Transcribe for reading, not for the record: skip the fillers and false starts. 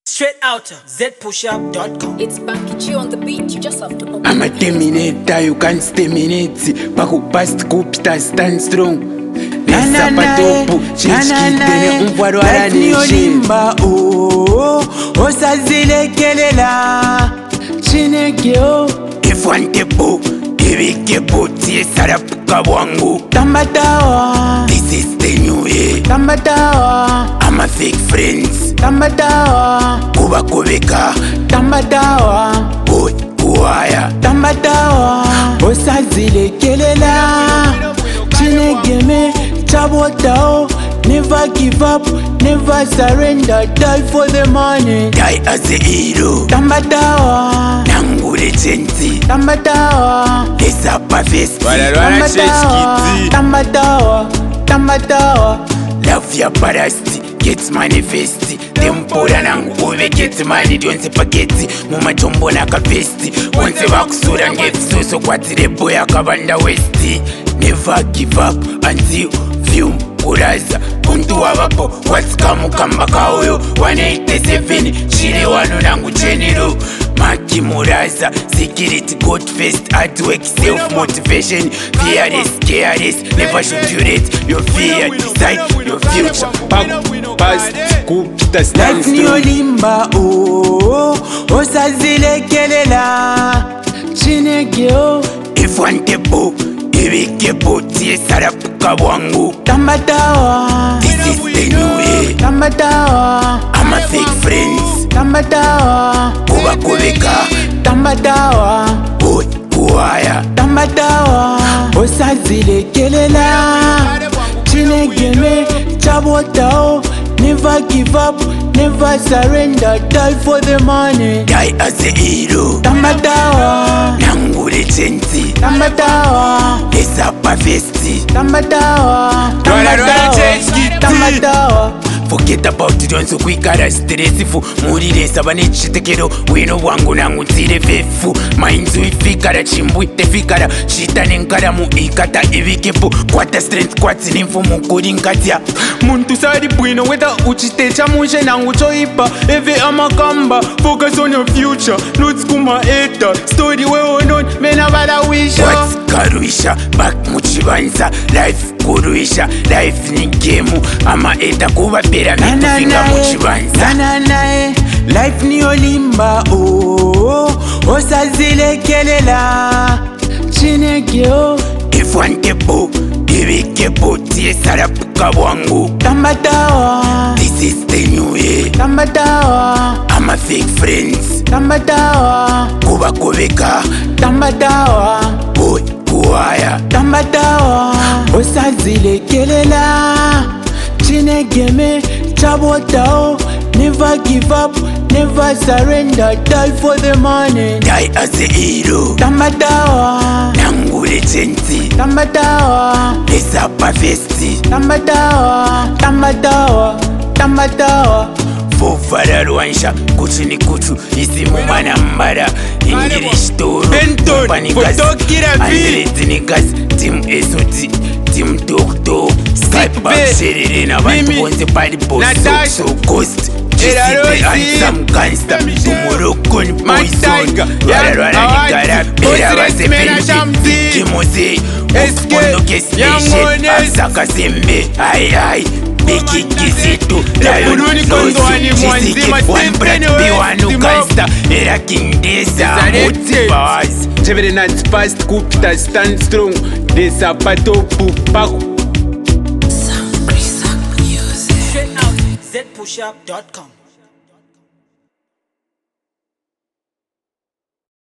Straight out zpushup.com. It's Banky G on the beat, you just have to open I'm a the terminator, you can't terminate. Paku past kupita, stand strong. Nessa patopo, chinchkitene umvaro olimba osazilekelela chinekeo Ifwantebo, ibikebo, tie sarapuka wangu. tambatawa This is the new year. tambatawa I'm a fake friends. tambatawa Kuba kubeka, tambatawa boy, kuaya. tambatawa osazilekelela chinegeme chabotao. Never give up, never surrender, die for the money. Die as a hero. Tambatawa, Nangule chenzi. tambatawa, Esa pa vesti. tambatawa, tambatawa. Love ya parasti, get manifesti. Tempora nangu uve get money, donse paketi. Mumachombo na kavesti. Onse wakusura ngefusoso kwatire boy akabanda westi. Never give up until view uraza. Muntu wabapo, watikamu kamba kauyo. 187, chile wano nangu chenero. Maki muraza, security, God first, hard work, self-motivation. Fearless, careless, never should you rate your fear, decide your future. Past kupita stand Life ni strong. olimba osazilekelela chinekeo Ifwantebo, ibikebo, tie sarapuka wangu. tambatawa, This is the new year. tambatawa, I'm a fake friends. tambatawa, Kuba kubeka, tambatawa, boy, kuaya. tambatawa osazilekelela chinegeme chabotao. Never give up, never surrender, die for the money. Die as a hero. Tambatawa, Nangule chenzi. tambatawa, Esa pa vesti. tambatawa, tambatawa. Forget about it, once kwikara stressful. Muriresa vanechitekero wino wangu nangu tsire vefu. Mainzu ifikara chimbwi tefikara. Shita nenkaramu ikata ivikepo. Kwata strength kwatsi nimfu mukuri nkatya. Muntu sari bwino whether uchitecha mushe nangu choipa. Eve amakamba, focus on your future. Notes kuma eta, story we onon, mena vala wisha. What's karuisha, back muchibanza. Life kuruisha, life ni gemu. Ama eta kuba pera mitufinga muchibanza. Nananae, life ni olimba osazilekelela chinekeo Ifwantebo, ibikebo, tie sarapuka wangu. tambatawa, This is the new year. tambatawa, I'm a fake friends. tambatawa, Kuba kubeka, tambatawa, boy, kuaya. tambatawa osazilekelela chinegeme chabotao. Never give up, never surrender, die for the money. Die as a hero. Tambatawa, Nangule chenzi. tambatawa, Esa pa vesti. tambatawa, tambatawa, tambatawa. Fofara rwansha, kutu ni kutu. Isimu mana mbara. English toro. Benton, Fotokira V. Andreti nikas, team SOT. Team Doctor. Skype back B. sherere na bantu Mimi. bonse pali boss. Natasha. So ghost. Era Jisite Rosie. handsome gangster. Tomorrow ni My poison. tiger. Rara nikara. Pera base Mena penji. Shamsi. Kimose. SK. Ofondoke Young special. Honest. Asaka sembe. Ai ai. Biki kizito. Buluni Kondwani Mwanzima, Stephen West, Gangster. Era Kindesa. Selected. Moti Bawaz. Chevere nuts past kupita stand strong. Desa patopu paku. Straight out zpushup.com.